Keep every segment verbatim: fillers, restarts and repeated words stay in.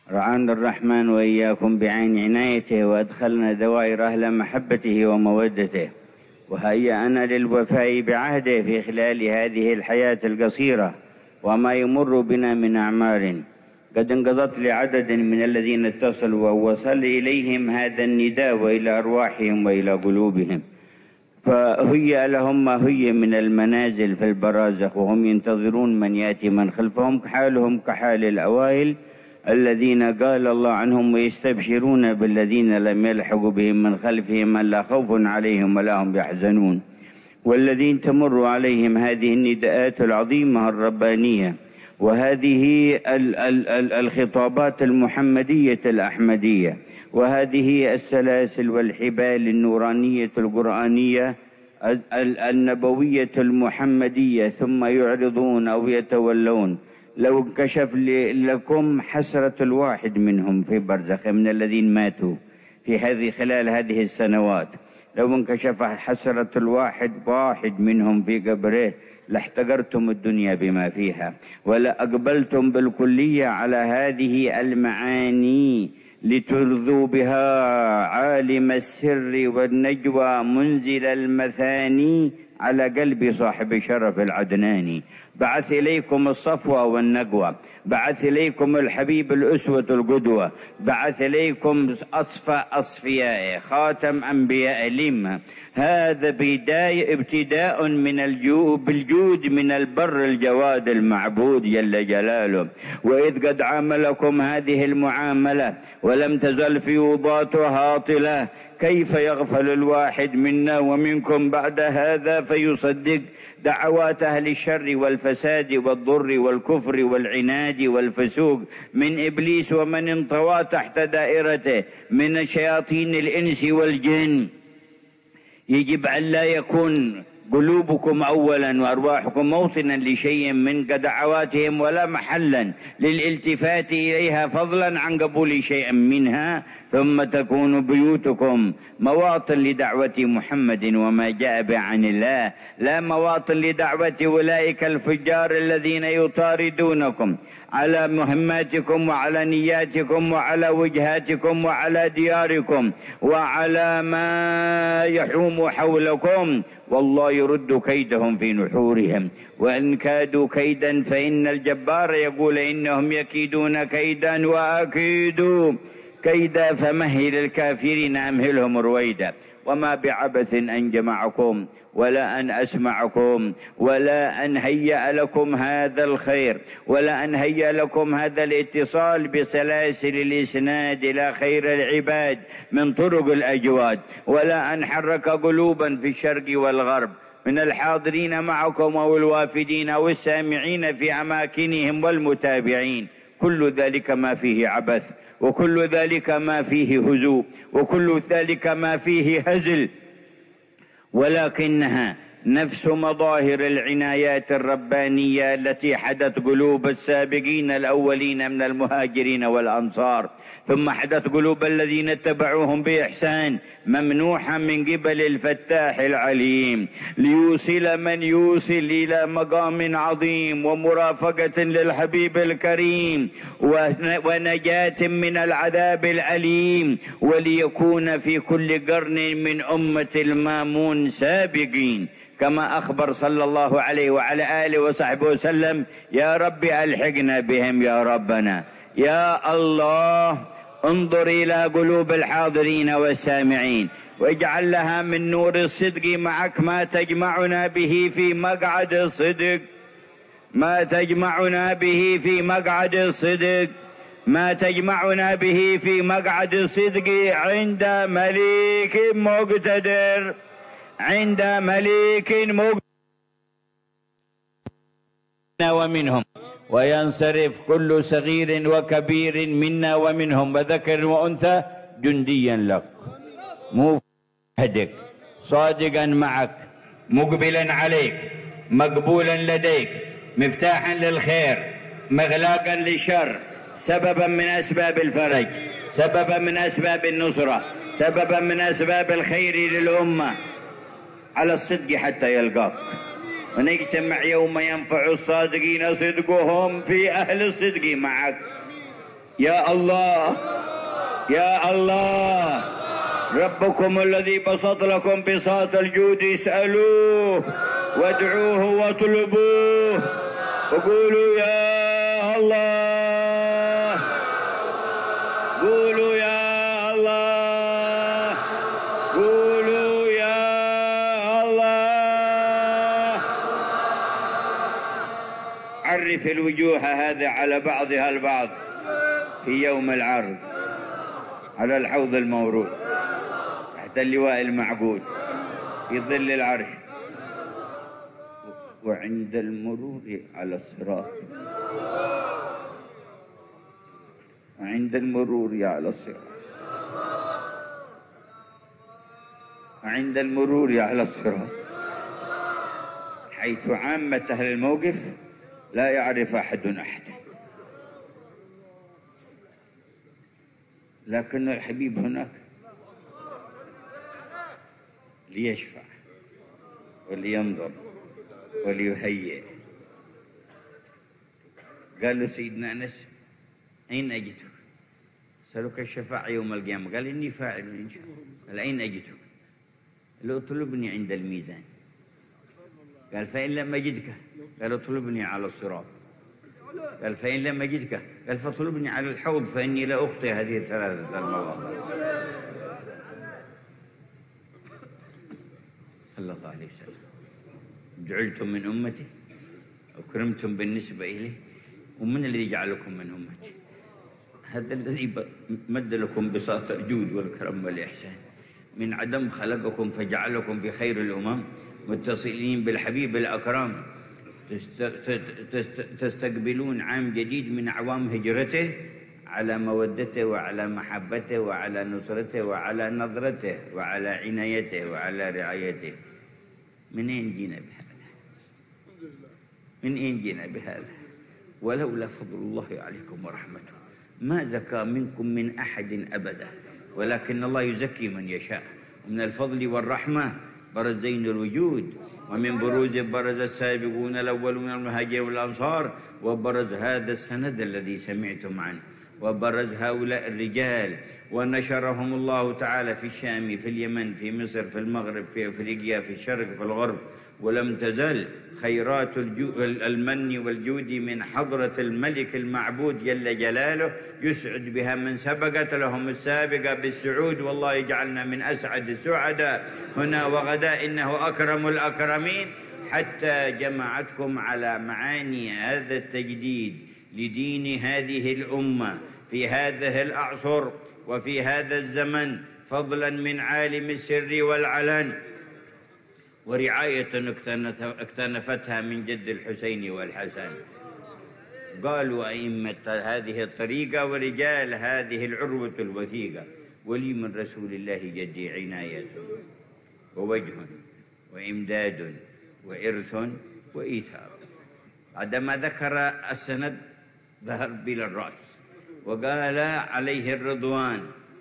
رعانا الرحمن وإياكم بعين عنايته، وأدخلنا دوائر أهل محبته ومودته، وهيأنا للوفاء بعهده في خلال هذه الحياة القصيرة وما يمر بنا من أعمار. قد انقضت لعدد من الذين اتصلوا ووصل إليهم هذا النداء وإلى أرواحهم وإلى قلوبهم، فهيأ لهم ما هي من المنازل في البرازخ، وهم ينتظرون من يأتي من خلفهم، حالهم كحال الأوائل الذين قال الله عنهم: ويستبشرون بالذين لم يلحقوا بهم من خلفهم ألا خوف عليهم ولا هم يحزنون. والذين تمر عليهم هذه النداءات العظيمة الربانية وهذه الخطابات المحمدية الأحمدية وهذه السلاسل والحبال النورانية القرآنية النبوية المحمدية، ثم يعرضون أو يتولون. لو انكشف لكم حسرة الواحد منهم في برزخ من الذين ماتوا في هذه خلال هذه السنوات، لو انكشف حسرة الواحد واحد منهم في قبره لاحتقرتم الدنيا بما فيها، ولا أقبلتم بالكلية على هذه المعاني لترضوا بها عالم السر والنجوى منزل المثاني على قلب صاحب شرف العدناني. بعث إليكم الصفوة والنقوى، بعث إليكم الحبيب الأسوة القدوة، بعث إليكم أصفى أصفياء خاتم أنبياء لما. هذا بداية ابتداء من الجود بالجود من البر الجواد المعبود جل جلاله. وإذ قد عاملكم هذه المعاملة ولم تزل فيوضاتها هاطلة، كيف يغفل الواحد منا ومنكم بعد هذا فيصدق دعوات أهل الشر والفساد والضر والكفر والعناد والفسوق من إبليس ومن انطوى تحت دائرته من شياطين الإنس والجن؟ يجب أن لا يكون قلوبكم أولا وأرواحكم موطنا لشيء من دعواتهم ولا محلا للالتفات إليها فضلا عن قبول شيء منها، ثم تكون بيوتكم مواطن لدعوة محمد وما جاء به عن الله، لا مواطن لدعوة أولئك الفجار الذين يطاردونكم على مهماتكم وعلى نياتكم وعلى وجهاتكم وعلى دياركم وعلى ما يحوم حولكم، والله يرد كيدهم في نحورهم. وإن كادوا كيدا فإن الجبار يقول إنهم يكيدون كيدا وأكيد كيدا فمهل الكافرين أمهلهم رويدا. وما بعبث أن جمعكم ولا أن أسمعكم ولا أن هيأ لكم هذا الخير ولا أن هيأ لكم هذا الاتصال بسلاسل الإسناد إلى خير العباد من طرق الأجواد، ولا أن حرك قلوبا في الشرق والغرب من الحاضرين معكم أو الوافدين أو السامعين في أماكنهم والمتابعين. كل ذلك ما فيه عبث، وكل ذلك ما فيه هزوء، وكل ذلك ما فيه هزل، ولكنها نفس مظاهر العنايات الربانية التي حدت قلوب السابقين الأولين من المهاجرين والأنصار، ثم حدت قلوب الذين اتبعوهم بإحسان ممنوحا من قبل الفتاح العليم ليوصل من يوصل إلى مقام عظيم ومرافقة للحبيب الكريم ونجاة من العذاب الأليم، وليكون في كل قرن من أمة المامون سابقين، كما أخبر صلى الله عليه وعلى آله وصحبه وسلم: يا رب ألحقنا بهم يا ربنا. يا الله انظر إلى قلوب الحاضرين والسامعين واجعل لها من نور الصدق معك ما تجمعنا به في مقعد الصدق، ما تجمعنا به في مقعد الصدق، ما تجمعنا به في مقعد الصدق عند مليك مقتدر، عند مليك مقتدر ومنهم، وينصرف كل صغير وكبير منا ومنهم وذكر وأنثى جنديا لك، مو هدك صادقا معك مقبلا عليك مقبولا لديك مفتاحا للخير مغلاقا للشر، سببا من أسباب الفرج، سببا من أسباب النصرة، سببا من أسباب الخير للأمة، على الصدق حتى يلقاك. ونجتمع يوم ينفع الصادقين صدقهم في أهل الصدق معك. يا الله يا الله، ربكم الذي بسط لكم بساط الجود اسألوه وادعوه واطلبوه وقولوا يا الله، قولوا يا الله، قولوا يا الله. عرف الوجوه هذا على بعضها البعض في يوم العرض على الحوض المورود تحت اللواء المعبود في ظل العرش، وعند المرور على الصراط، وعند المرور على الصراط، وعند المرور على الصراط، حيث عامة أهل الموقف لا يعرف أحد أحدا، لكن الحبيب هناك ليشفع ولينظر وليهيئ. قال له سيدنا أنس: أين أجدك؟ سألك الشفاعة يوم القيامة. قال: إني فاعل إن شاء الله. قال: أين أجدك؟ قال: اطلبني عند الميزان. قال: فإن لم أجدك؟ قال: اطلبني على الصراط. قال: فإن لم أجدك؟ قال: فاطلبني على الحوض فإني لا أخطئ هذه الثلاثة المواضع. صلى الله عليه وسلم: جعلتم من أمتي أكرمتم بالنسبة إليه، ومن الذي جعلكم من أمتي؟ هذا الذي مد لكم بساط الجود والكرم والإحسان، من عدم خلقكم فجعلكم في خير الأمم متصلين بالحبيب الأكرم، تستقبلون عام جديد من أعوام هجرته على مودته وعلى محبته وعلى نصرته وعلى نظرته وعلى عنايته وعلى رعايته. من أين جينا بهذا؟ من أين جينا بهذا؟ ولولا فضل الله عليكم ورحمته ما زكى منكم من أحد أبدا، ولكن الله يزكي من يشاء. ومن الفضل والرحمة برز زين الوجود، ومن بروز برز السابقون الأول من المهاجرين والأنصار، وبرز هذا السند الذي سمعتم عنه، وبرز هؤلاء الرجال، ونشرهم الله تعالى في الشام، في اليمن، في مصر، في المغرب، في أفريقيا، في الشرق، في الغرب. ولم تزل خيرات المن والجود من حضرة الملك المعبود جل جلاله يسعد بها من سبقت لهم السابقة بالسعود، والله يجعلنا من أسعد السعداء هنا وغدا، إنه أكرم الأكرمين، حتى جمعتكم على معاني هذا التجديد لدين هذه الأمة في هذه الأعصر وفي هذا الزمن، فضلا من عالم السر والعلن، ورعاية اكتنفتها من جد الحسين والحسن. قالوا أئمة هذه الطريقة ورجال هذه العروة الوثيقة: ولي من رسول الله جدي عناية ووجه وإمداد وإرث وإيثار. بعدما ذكر السند ظهر بلا الرأس وقال عليه الرضوان،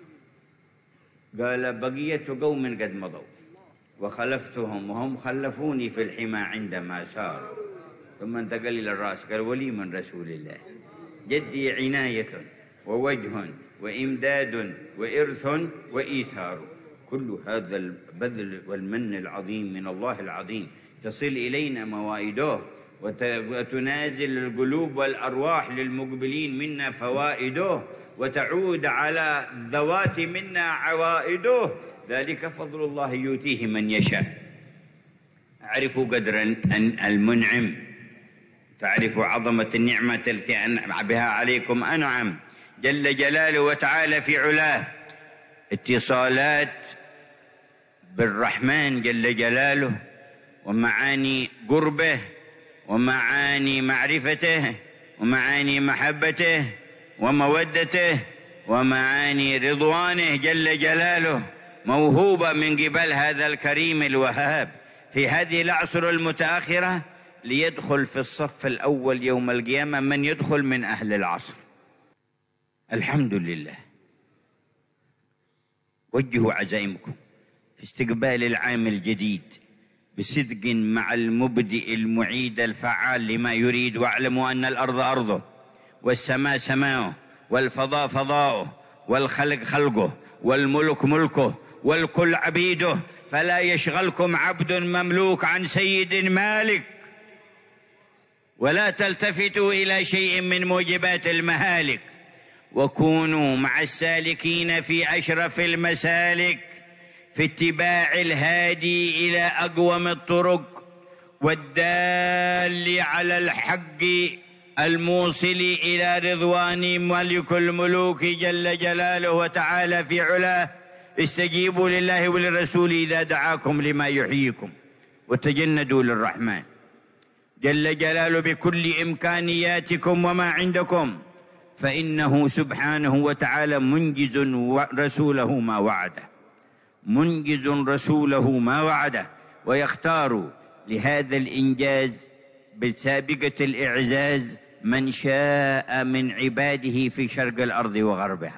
قال: بقية قوم قد مضوا وخلفتهم وهم خلفوني في الحمى عندما ساروا. ثم انتقل إلى الرأس قال: ولي من رسول الله جدي عناية ووجه وإمداد وإرث وإيثار. كل هذا البذل والمن العظيم من الله العظيم تصل إلينا موائده، وتنازل القلوب والأرواح للمقبلين منا فوائده، وتعود على الذوات منا عوائده. ذلك فضل الله يؤتيه من يشاء. اعرفوا قدر المنعم، تعرفوا عظمة النعمة التي أنعم بها عليكم أنعم جل جلاله وتعالى في علاه. اتصالات بالرحمن جل جلاله، ومعاني قربه، ومعاني معرفته، ومعاني محبته ومودته، ومعاني رضوانه جل جلاله، موهوبة من قبل هذا الكريم الوهاب في هذه الأعصر المتأخرة، ليدخل في الصف الأول يوم القيامة من يدخل من أهل العصر. الحمد لله. وجهوا عزائمكم في استقبال العام الجديد بصدق مع المبدئ المعيد الفعال لما يريد، واعلموا أن الأرض أرضه والسماء سماؤه والفضاء فضاؤه، والخلق خلقه، والملك ملكه، والكل عبيده، فلا يشغلكم عبد مملوك عن سيد مالك، ولا تلتفتوا إلى شيء من موجبات المهالك، وكونوا مع السالكين في أشرف المسالك في اتباع الهادي إلى أقوم الطرق والدال على الحق الموصل إلى رضوان ملك الملوك جل جلاله وتعالى في علاه. استجيبوا لله وللرسول إذا دعاكم لما يحييكم، وتجندوا للرحمن جل جلاله بكل إمكانياتكم وما عندكم، فإنه سبحانه وتعالى منجز رسوله ما وعده، منجز رسوله ما وعده، ويختار لهذا الإنجاز بسابقة الإعزاز من شاء من عباده في شرق الأرض وغربها،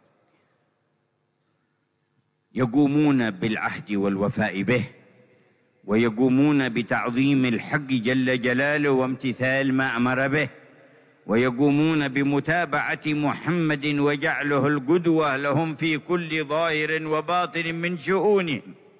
يقومون بالعهد والوفاء به، ويقومون بتعظيم الحق جل جلاله وامتثال ما أمر به، ويقومون بمتابعة محمد وجعله القدوة لهم في كل ظاهر وباطن من شؤونهم.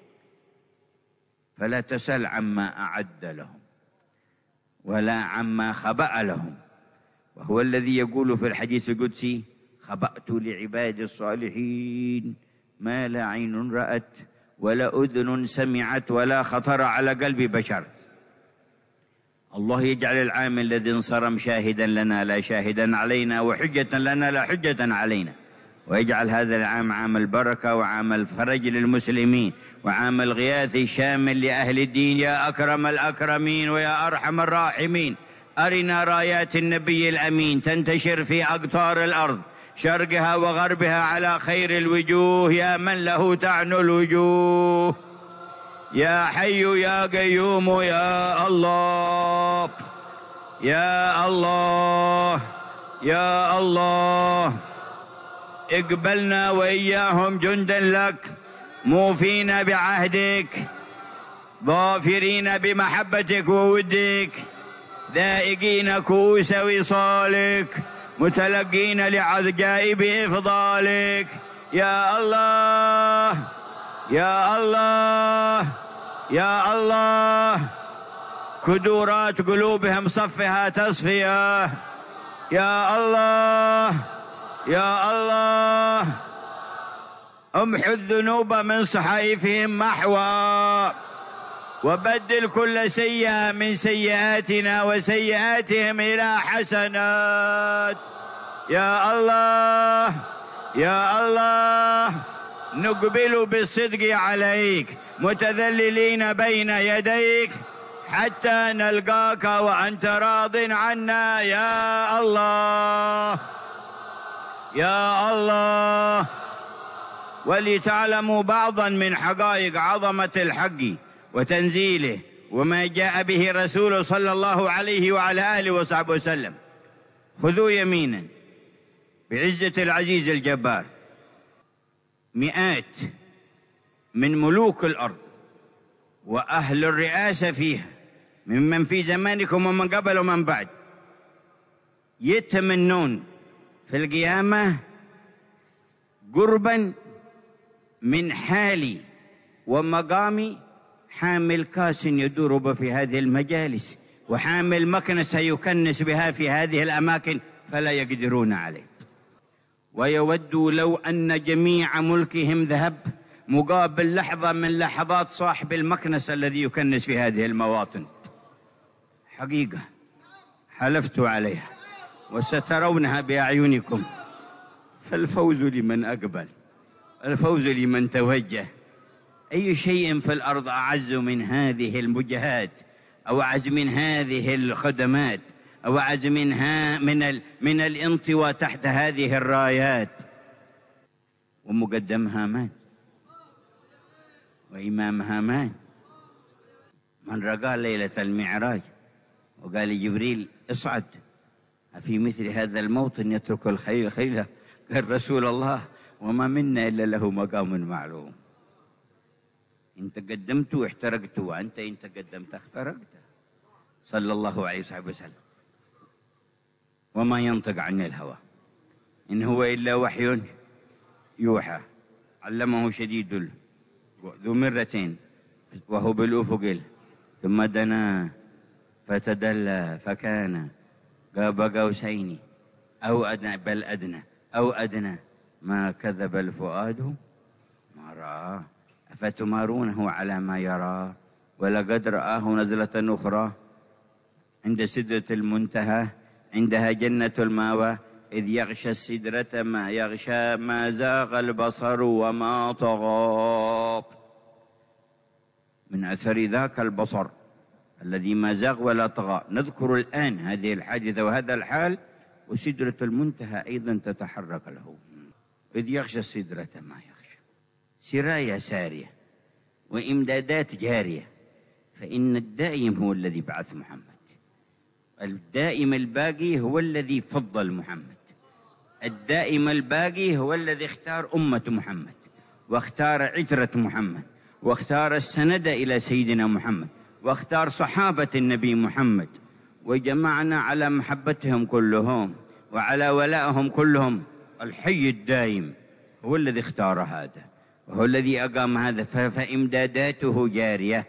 فلا تسل عما أعد لهم ولا عما خبأ لهم، وهو الذي يقول في الحديث القدسي: خبأت لعباد الصالحين ما لا عين رأت ولا أذن سمعت ولا خطر على قلب بشر. الله يجعل العام الذي انصرم شاهدا لنا لا شاهدا علينا، وحجة لنا لا حجة علينا، ويجعل هذا العام عام البركة وعام الفرج للمسلمين وعام الغياث الشامل لأهل الدين يا أكرم الأكرمين ويا أرحم الراحمين. أرنا رايات النبي الأمين تنتشر في أقطار الأرض شرقها وغربها على خير الوجوه، يا من له تعنو الوجوه، يا حي يا قيوم يا الله يا الله يا الله. اقبلنا وإياهم جندا لك، موفين بعهدك، ظافرين بمحبتك وودك، ذائقين كؤوس وصالك، متلقين لعجائب إفضالك. يا الله يا الله يا الله. كدورات قلوبهم صفها تصفية. يا الله يا الله. امحو الذنوب من صحائفهم محوا، وبدل كل سيئة من سيئاتنا وسيئاتهم إلى حسنات. يا الله يا الله. نقبل بالصدق عليك متذللين بين يديك حتى نلقاك وأنت راض عنا. يا الله يا الله. ولتعلموا بعضا من حقائق عظمة الحق وتنزيله وما جاء به رسوله صلى الله عليه وعلى آله وصحبه وسلم، خذوا يمينا بعزة العزيز الجبار مئات من ملوك الأرض وأهل الرئاسة فيها ممن في زمانكم ومن قبل ومن بعد يتمنون في القيامة قربا من حالي ومقامي حامل كاس يدور في هذه المجالس وحامل مكنسة يكنس بها في هذه الأماكن، فلا يقدرون عليه. ويودوا لو أن جميع ملكهم ذهب مقابل لحظة من لحظات صاحب المكنسة الذي يكنس في هذه المواطن. حقيقة حلفت عليها وسترونها بأعينكم. فالفوز لمن أقبل، الفوز لمن توجه. أي شيء في الأرض أعز من هذه المجهات، أو أعز من هذه الخدمات، أو أعز منها من ال من الانطواء تحت هذه الرايات. ومقدمها مان وإمامها مان. من رقى ليلة المعراج وقال لجبريل اصعد في مثل هذا الموطن يترك الخيل خيله، قال رسول الله وما منا إلا له مقام معلوم. إن تقدمت احترقت وأنت إن تقدمت اخترقت، صلى الله عليه وسلم. وما ينطق عن الهوى إن هو إلا وحي يوحى علمه شديد ذو مرة وهو بالأفق ثم دنا فتدلى فكان قاب قوسين أو أدنى بل أدنى أو أدنى ما كذب الفؤاد ما رأى أفتمارونه على ما يرى ولقد رآه نزلة أخرى عند سدرة المنتهى عندها جنة المأوى إذ يغشى السدرة ما يغشى ما زاغ البصر وما طغى من أثر ذاك البصر الذي ما زاغ ولا طغى. نذكر الآن هذه الحادثة وهذا الحال، وسدرة المنتهى أيضا تتحرك له. إذ يغشى السدرة ما يغشى، سرايا سارية وإمدادات جارية، فإن الدائم هو الذي بعث محمد، الدائم الباقي هو الذي فضل محمد، الدائم الباقي هو الذي اختار أمة محمد واختار عترة محمد واختار السند إلى سيدنا محمد واختار صحابة النبي محمد وجمعنا على محبتهم كلهم وعلى ولائهم كلهم. الحي الدائم هو الذي اختار هذا وهو الذي أقام هذا، فإمداداته جارية.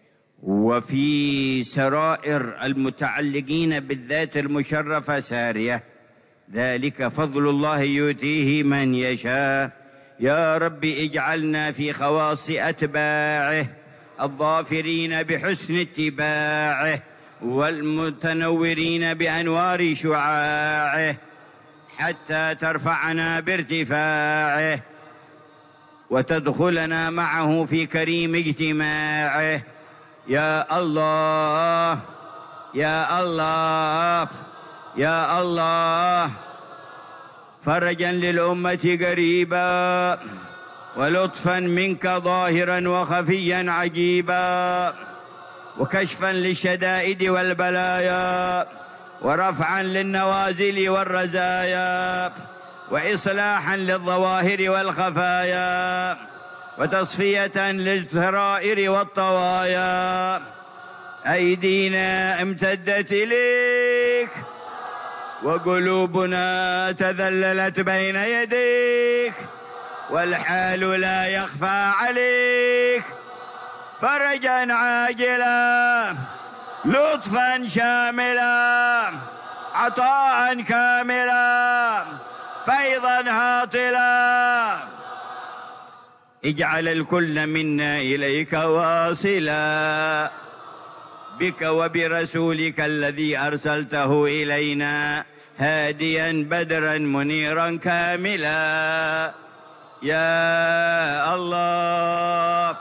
وفي سرائر المتعلقين بالذات المشرفة سارية، ذلك فضل الله يؤتيه من يشاء. يا رب اجعلنا في خواص أتباعه الظافرين بحسن اتباعه والمتنورين بأنوار شعاعه حتى ترفعنا بارتفاعه وتدخلنا معه في كريم اجتماعه. يا الله يا الله يا الله، فرجا للأمة قريبا ولطفا منك ظاهرا وخفيا عجيبا وكشفا للشدائد والبلايا ورفعا للنوازل والرزايا وإصلاحا للظواهر والخفايا وتصفية للسرائر والطوايا. أيدينا امتدت إليك وقلوبنا تذللت بين يديك والحال لا يخفى عليك. فرجا عاجلا لطفا شاملا عطاء كاملا فيضا هاطلا. اجعل الكل منا إليك واصلا بك وبرسولك الذي أرسلته إلينا هاديا بدرا منيرا كاملا. يا الله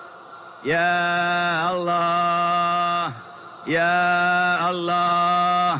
يا الله يا الله،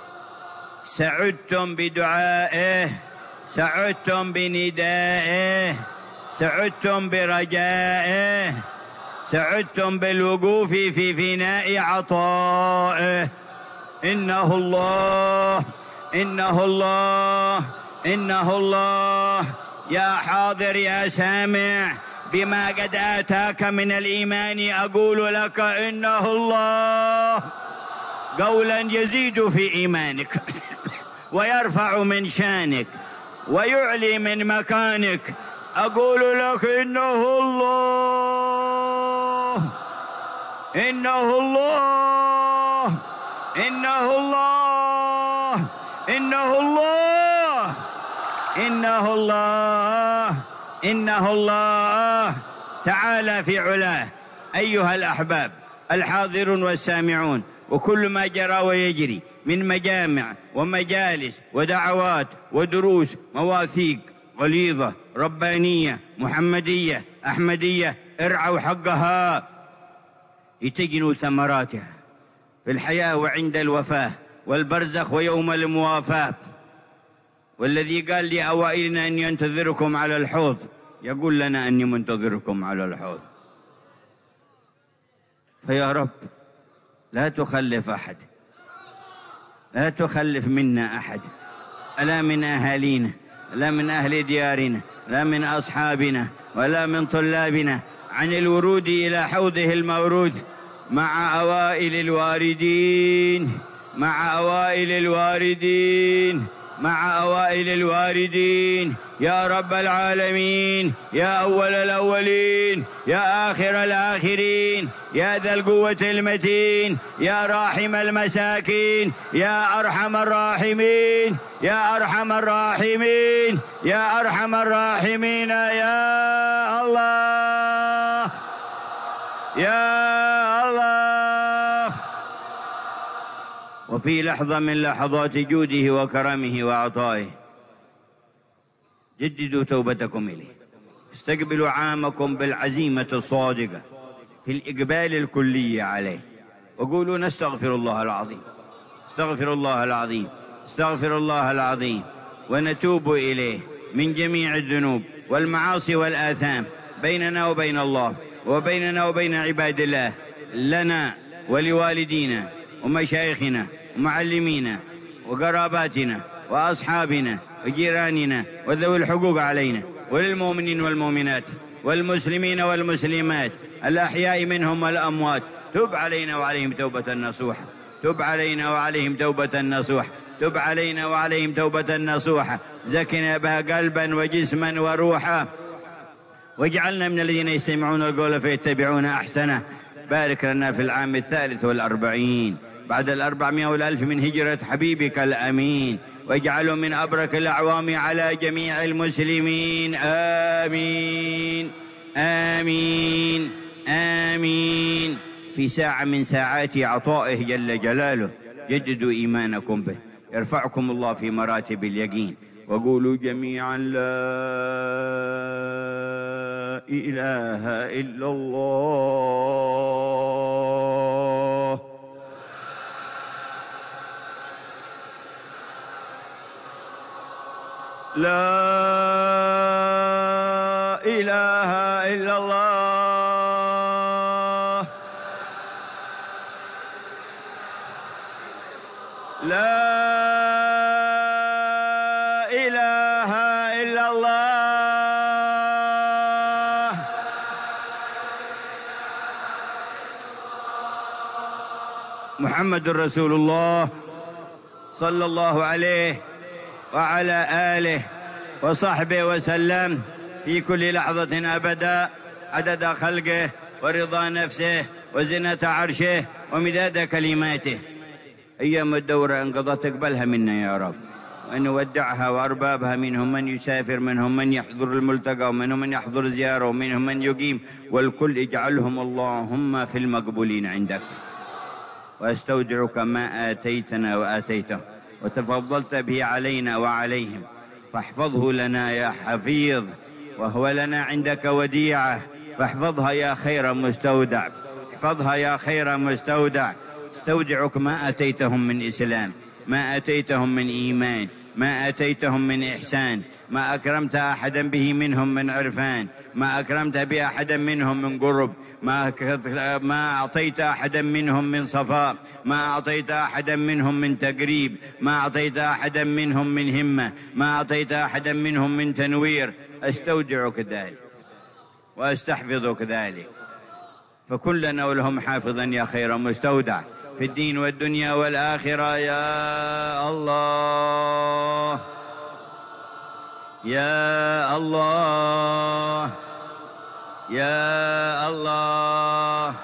سعدتم بدعائه سعدتم بندائه سعدتم برجائه سعدتم بالوقوف في فناء عطائه. إنه الله إنه الله إنه الله. يا حاضر يا سامع بما قد آتاك من الإيمان أقول لك إنه الله، قولا يزيد في إيمانك ويرفع من شانك ويعلي من مكانك. أقول لك إنه الله إنه الله إنه الله إنه الله إنه الله إنه الله تعالى في علاه. أيها الأحباب الحاضرون والسامعون، وكل ما جرى ويجري من مجامع ومجالس ودعوات ودروس مواثيق غليظة ربانية محمدية أحمدية، ارعوا حقها لتجنوا ثمراتها في الحياة وعند الوفاة والبرزخ ويوم الموافاة. والذي قال لأوائلنا أن ينتظركم على الحوض يقول لنا أني منتظركم على الحوض. فيا رب لا تخلف أحد، لا تخلف منا أحد، لا من أهالينا لا من أهل ديارنا لا من أصحابنا ولا من طلابنا عن الورود إلى حوضه المورود مع أوائل الواردين مع أوائل الواردين مع أوائل الواردين يا رب العالمين، يا أول الأولين، يا آخر الآخرين، يا ذا القوة المتين، يا راحم المساكين، يا أرحم الراحمين، يا أرحم الراحمين، يا أرحم الراحمين، يا الله يا الله. وفي لحظة من لحظات جوده وكرمه وعطائه جددوا توبتكم إليه، استقبلوا عامكم بالعزيمة الصادقة في الإقبال الكلي عليه، وقولوا نستغفر الله العظيم، استغفر الله العظيم، استغفر الله العظيم، ونتوب إليه من جميع الذنوب والمعاصي والآثام بيننا وبين الله وبيننا وبين عباد الله، لنا ولوالدينا ومشايخنا ومعلمينا وقراباتنا وأصحابنا وجيراننا وذوي الحقوق علينا، وللمؤمنين والمؤمنات والمسلمين والمسلمات الأحياء منهم والأموات. تب علينا وعليهم توبة نصوحة، تب علينا وعليهم توبة نصوحة، تب علينا وعليهم توبة نصوحة، زكنا بها قلبا وجسما وروحا، واجعلنا من الذين يستمعون القول فيتبعون أحسنه. بارك لنا في العام الثالث والأربعين بعد الأربعمائة والألف من هجرة حبيبك الأمين، واجعله من أبرك الأعوام على جميع المسلمين. آمين آمين آمين. في ساعة من ساعات عطائه جل جلاله جددوا إيمانكم به، يرفعكم الله في مراتب اليقين، وقولوا جميعا لا إله إلا الله. لا إله إلا الله. لا إله إلا الله. محمد رسول الله صلى الله عليه وعلى آله وصحبه وسلم في كل لحظة أبدا، عدد خلقه ورضا نفسه وزنة عرشه ومداد كلماته. أيام الدورة انقضت اقبلها منا يا رب، وأن نودعها وأربابها، منهم من يسافر، منهم من يحضر الملتقى، ومنهم من يحضر زيارة، ومنهم من يقيم، والكل اجعلهم اللهم في المقبولين عندك. وأستودعك ما آتيتنا وآتيته وتفضلت به علينا وعليهم، فاحفظه لنا يا حفيظ، وهو لنا عندك وديعة، فاحفظها يا خير مستودع، احفظها يا خير مستودع. استودعك ما آتيتهم من إسلام، ما آتيتهم من إيمان، ما آتيتهم من إحسان، ما أكرمت أحدا به منهم من عرفان، ما أكرمت بأحدا منهم من قرب، ما ما أعطيت أحدا منهم من صفاء، ما أعطيت أحدا منهم من تقريب، ما أعطيت أحدا منهم من همة، ما أعطيت أحدا منهم من تنوير. أستودعك ذلك وأستحفظك ذلك، فكن لنا ولهم حافظا يا خير مستودع في الدين والدنيا والآخرة. يا الله يا الله يا الله.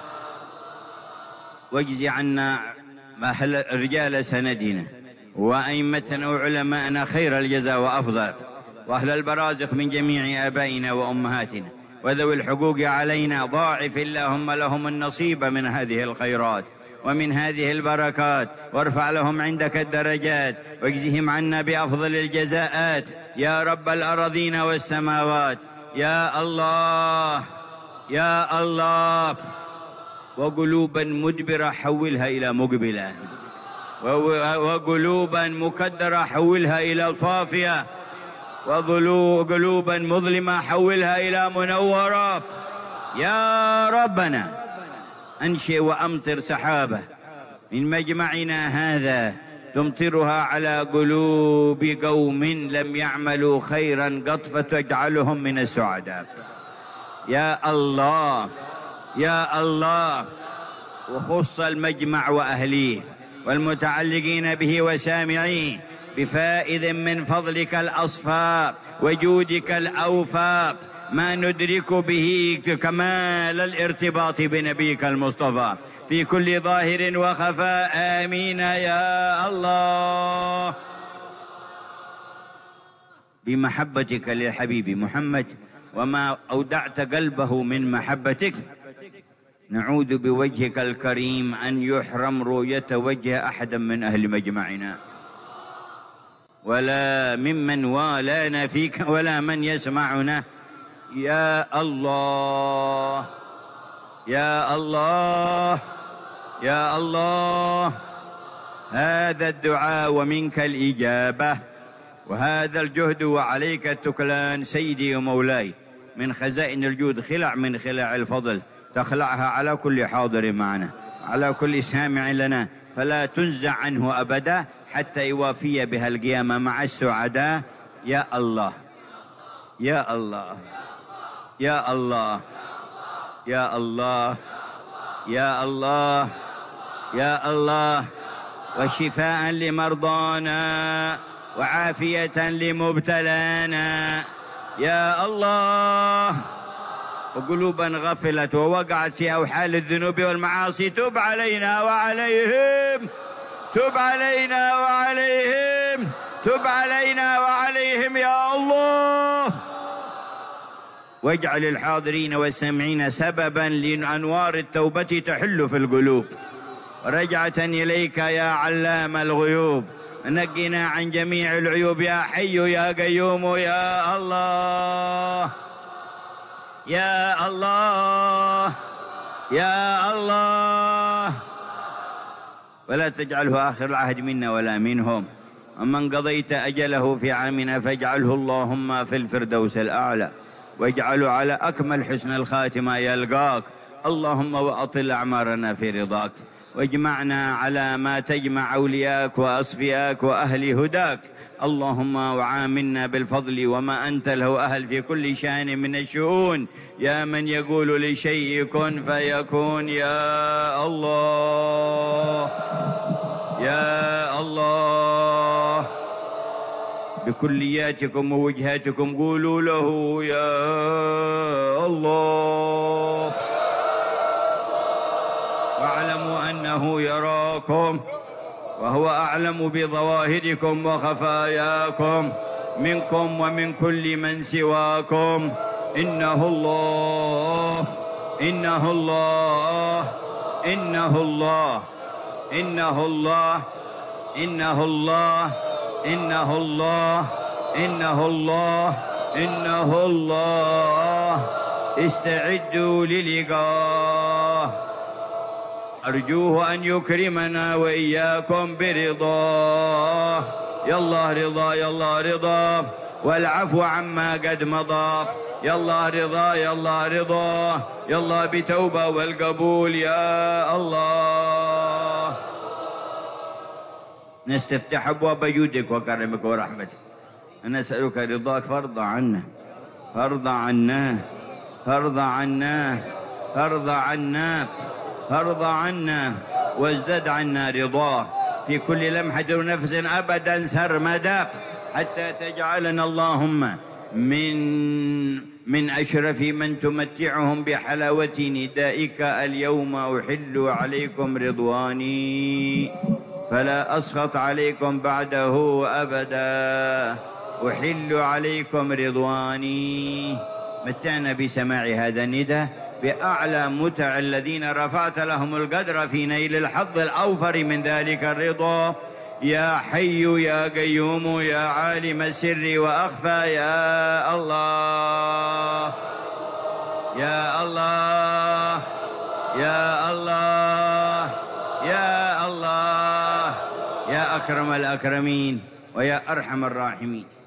واجزي عنا رجال سندنا وأئمتنا وعلماءنا خير الجزاء وأفضل، وأهل البرازخ من جميع آبائنا وأمهاتنا وذوي الحقوق علينا، ضاعف اللهم لهم النصيب من هذه الخيرات ومن هذه البركات، وارفع لهم عندك الدرجات، واجزهم عنا بأفضل الجزاءات يا رب الأراضين والسماوات. يا الله يا الله. وقلوبا مدبرة حولها إلى مقبلة، وقلوبا مكدرة حولها إلى صافية، وقلوبا مظلمة حولها إلى منورة. يا ربنا أنشئ وأمطر سحابة من مجمعنا هذا تمطرها على قلوب قوم لم يعملوا خيرا قط، فتجعلهم من السعداء. يا الله يا الله. وخص المجمع وأهليه والمتعلقين به وسامعيه بفائض من فضلك الأصفى وجودك الأوفى ما ندرك به كمال الارتباط بنبيك المصطفى في كل ظاهر وخفاء. آمين يا الله. بمحبتك للحبيب محمد وما أودعت قلبه من محبتك نعوذ بوجهك الكريم أن يحرم رؤية وجه أحد من أهل مجمعنا ولا ممن والانا فيك ولا من يسمعنا. يا الله يا الله يا الله، هذا الدعاء ومنك الإجابة وهذا الجهد وعليك التكلان سيدي ومولاي. من خزائن الجود خلع من خلع الفضل تخلعها على كل حاضر معنا على كل سامع لنا فلا تنزع عنه أبدا حتى يوافي بها القيامة مع السعداء. يا الله يا الله يا الله يا الله يا الله يا الله، وشفاء لمرضانا وعافية لمبتلانا. يا الله، وقلوبا غفلت ووقعت في أوحال الذنوب والمعاصي تب علينا وعليهم تب علينا وعليهم تب علينا وعليهم يا الله. واجعل الحاضرين والسامعين سببا لأنوار التوبة تحل في القلوب رجعة إليك يا علام الغيوب. نقنا عن جميع العيوب يا حي يا قيوم يا الله يا الله يا الله. ولا تجعله آخر العهد منا ولا منهم، ومن قضيت أجله في عامنا فاجعله اللهم في الفردوس الأعلى واجعله على أكمل حسن الخاتمة يلقاك. اللهم وأطل أعمارنا في رضاك واجمعنا على ما تجمع أولياك وأصفياك وأهل هداك. اللهم وعاملنا بالفضل وما أنت له أهل في كل شأن من الشؤون. يا من يقول لشيء كن فيكون يا الله يا الله. بكلياتكم ووجهاتكم قولوا له يا الله، واعلموا أنه يراكم وهو أعلم بظواهركم وخفاياكم منكم ومن كل من سواكم. إنه الله إنه الله إنه الله إنه الله إنه الله إنه الله إنه الله إنه الله. استعدوا للقاه، أرجوه أن يكرمنا وإياكم برضاه. يا الله رضا يا الله رضا والعفو عما قد مضى. يا الله رضا يا الله رضا يا الله بتوبة والقبول يا الله. نستفتح أبواب جودك وكرمك ورحمتك، نسألك رضاك فارض عنا فارض عنا فارض عنا فارض عنا فارض عنا وازدد عنا رضاه في كل لمحة ونفس أبدا سرمدا حتى تجعلنا اللهم من من أشرف من تمتعهم بحلاوة ندائك. اليوم أحل عليكم رضواني فلا أسخط عليكم بعده أبدا. أحل عليكم رضواني. متعنا بسماع هذا النداء بأعلى متع الذين رفعت لهم القدر في نيل الحظ الأوفر من ذلك الرضا. يا حي يا قيوم يا عالم السر وأخفى يا الله يا الله يا الله يا الله يا أكرم الأكرمين ويا أرحم الراحمين.